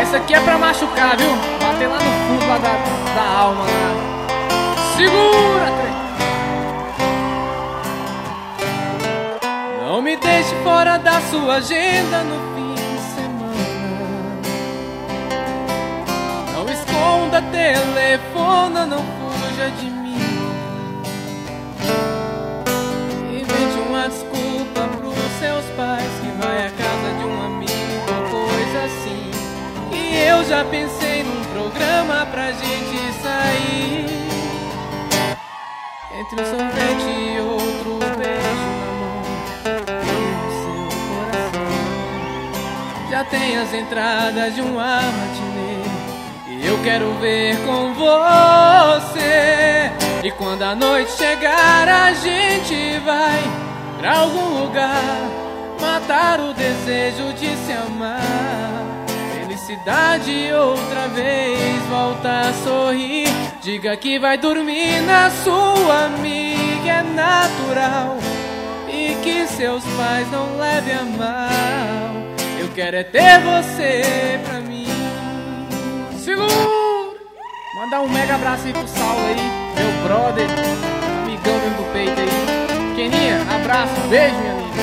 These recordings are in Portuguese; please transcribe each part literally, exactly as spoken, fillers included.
Essa aqui é pra machucar, viu? Bater lá no fundo lá da, da alma lá. Segura, trem. Não me deixe fora da sua agenda no fim de semana. Não esconda, telefona, não fuja de mim. Invente uma desculpa pros seus pais, que vai à casa de um amigo ou coisa assim. E eu já pensei num programa pra gente sair. Entre um sorvete e outro beijo na mão e no seu coração. Já tem as entradas de uma matinê e eu quero ver com você. E quando a noite chegar a gente vai pra algum lugar matar o desejo de se amar. Felicidade outra vez, volta a sorrir. Diga que vai dormir na sua amiga, é natural. E que seus pais não levem a mal. Eu quero é ter você pra mim. Segura! Mandar um mega abraço aí pro Saulo aí, meu brother, amigão mesmo do peito aí. Keninha, abraço, beijo, minha amiga.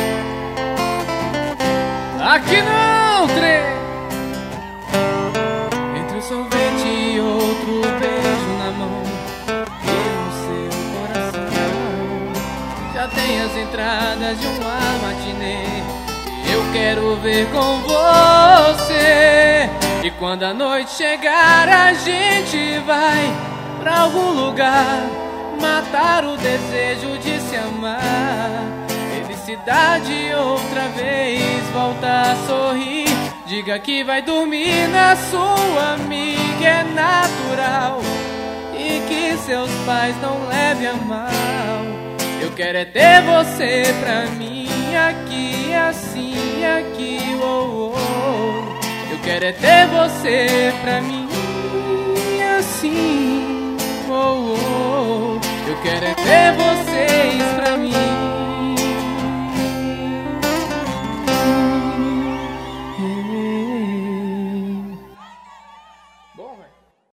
Aqui não, trem! Entre um sorvete e outro beijo na mão e no seu coração. Já tem as entradas de uma matinê e eu quero ver com você. E quando a noite chegar a gente vai pra algum lugar matar o desejo de se amar. Felicidade outra vez, volta a sorrir. Diga que vai dormir na sua amiga, é natural. E que seus pais não levem a mal. Eu quero é ter você pra mim, aqui, assim, aqui, oh, oh. Eu quero é ter você pra mim, assim, oh, oh. Eu quero é ter vocês pra